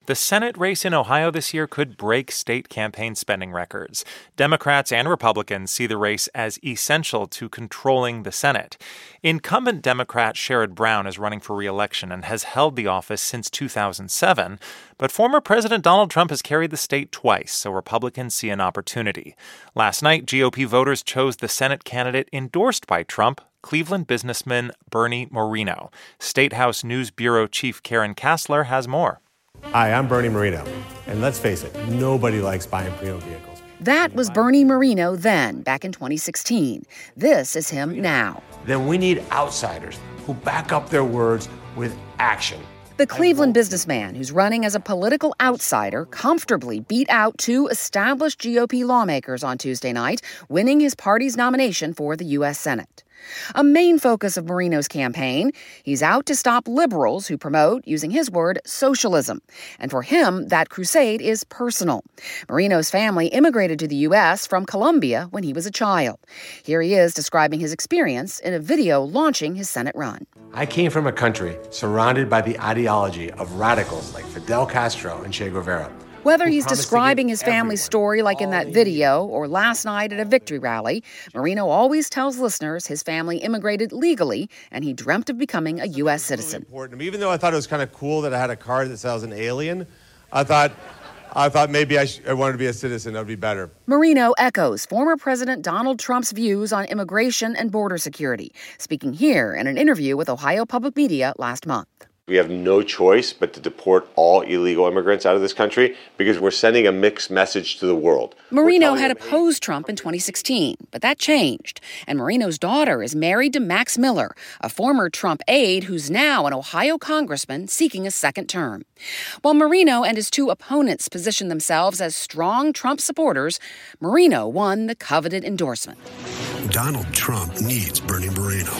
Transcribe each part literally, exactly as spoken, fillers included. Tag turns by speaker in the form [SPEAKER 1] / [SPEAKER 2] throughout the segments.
[SPEAKER 1] The Senate race in Ohio this year could break state campaign spending records. Democrats and Republicans see the race as essential to controlling the Senate. Incumbent Democrat Sherrod Brown is running for re-election and has held the office since two thousand seven. But former President Donald Trump has carried the state twice, so Republicans see an opportunity. Last night, G O P voters chose the Senate candidate endorsed by Trump, Cleveland businessman Bernie Moreno. State House News Bureau Chief Karen Kassler has more.
[SPEAKER 2] Hi, I'm Bernie Moreno, and let's face it, nobody likes buying pre-owned vehicles.
[SPEAKER 3] That was Bernie Moreno then, back in twenty sixteen. This is him now.
[SPEAKER 4] Then we need outsiders who back up their words with action.
[SPEAKER 3] The Cleveland businessman who's running as a political outsider comfortably beat out two established G O P lawmakers on Tuesday night, winning his party's nomination for the U S Senate. A main focus of Moreno's campaign, he's out to stop liberals who promote, using his word, socialism. And for him, that crusade is personal. Moreno's family immigrated to the U S from Colombia when he was a child. Here he is describing his experience in a video launching his Senate run.
[SPEAKER 4] I came from a country surrounded by the ideology of radicals like Fidel Castro and Che Guevara.
[SPEAKER 3] Whether he's describing his family's story like in that video or last night at a victory rally, Moreno always tells listeners his family immigrated legally and he dreamt of becoming a U S citizen.
[SPEAKER 2] Really Even though I thought it was kind of cool that I had a card that said I was an alien, I thought I thought maybe I, sh- I wanted to be a citizen. That would be better.
[SPEAKER 3] Moreno echoes former President Donald Trump's views on immigration and border security, speaking here in an interview with Ohio Public Media last month.
[SPEAKER 5] We have no choice but to deport all illegal immigrants out of this country because we're sending a mixed message to the world.
[SPEAKER 3] Moreno had opposed Trump in twenty sixteen, but that changed. And Moreno's daughter is married to Max Miller, a former Trump aide who's now an Ohio congressman seeking a second term. While Moreno and his two opponents positioned themselves as strong Trump supporters, Moreno won the coveted endorsement.
[SPEAKER 6] Donald Trump needs Bernie Moreno.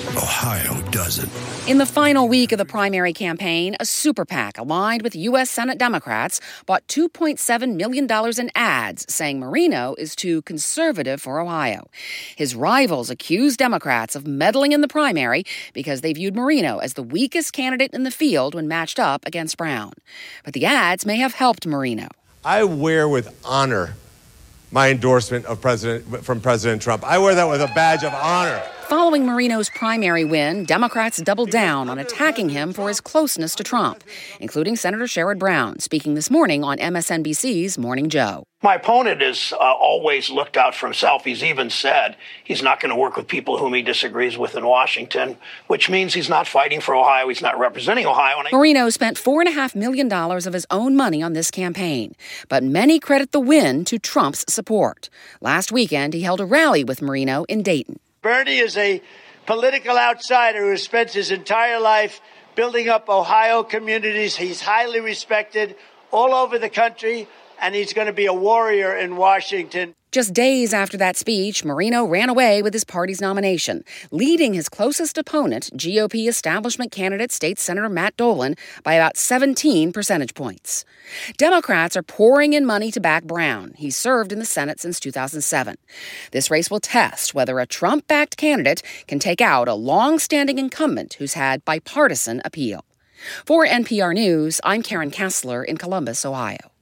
[SPEAKER 6] Ohio doesn't.
[SPEAKER 3] In the final week of the primary campaign, a super PAC aligned with U S Senate Democrats bought two point seven million dollars in ads saying Moreno is too conservative for Ohio. His rivals accused Democrats of meddling in the primary because they viewed Moreno as the weakest candidate in the field when matched up against Brown. But the ads may have helped Moreno.
[SPEAKER 2] I wear with honor my endorsement of President from President Trump. I wear that with a badge of honor.
[SPEAKER 3] Following Moreno's primary win, Democrats doubled down on attacking him for his closeness to Trump, including Senator Sherrod Brown, speaking this morning on M S N B C's Morning Joe.
[SPEAKER 7] My opponent has uh, always looked out for himself. He's even said he's not going to work with people whom he disagrees with in Washington, which means he's not fighting for Ohio. He's not representing Ohio. And I-
[SPEAKER 3] Moreno spent four point five million dollars of his own money on this campaign, but many credit the win to Trump's support. Last weekend, he held a rally with Moreno in Dayton.
[SPEAKER 8] Bernie is a political outsider who has spent his entire life building up Ohio communities. He's highly respected all over the country, and he's going to be a warrior in Washington.
[SPEAKER 3] Just days after that speech, Moreno ran away with his party's nomination, leading his closest opponent, G O P establishment candidate State Senator Matt Dolan, by about seventeen percentage points. Democrats are pouring in money to back Brown. He's served in the Senate since two thousand seven. This race will test whether a Trump-backed candidate can take out a long-standing incumbent who's had bipartisan appeal. For N P R News, I'm Karen Kassler in Columbus, Ohio.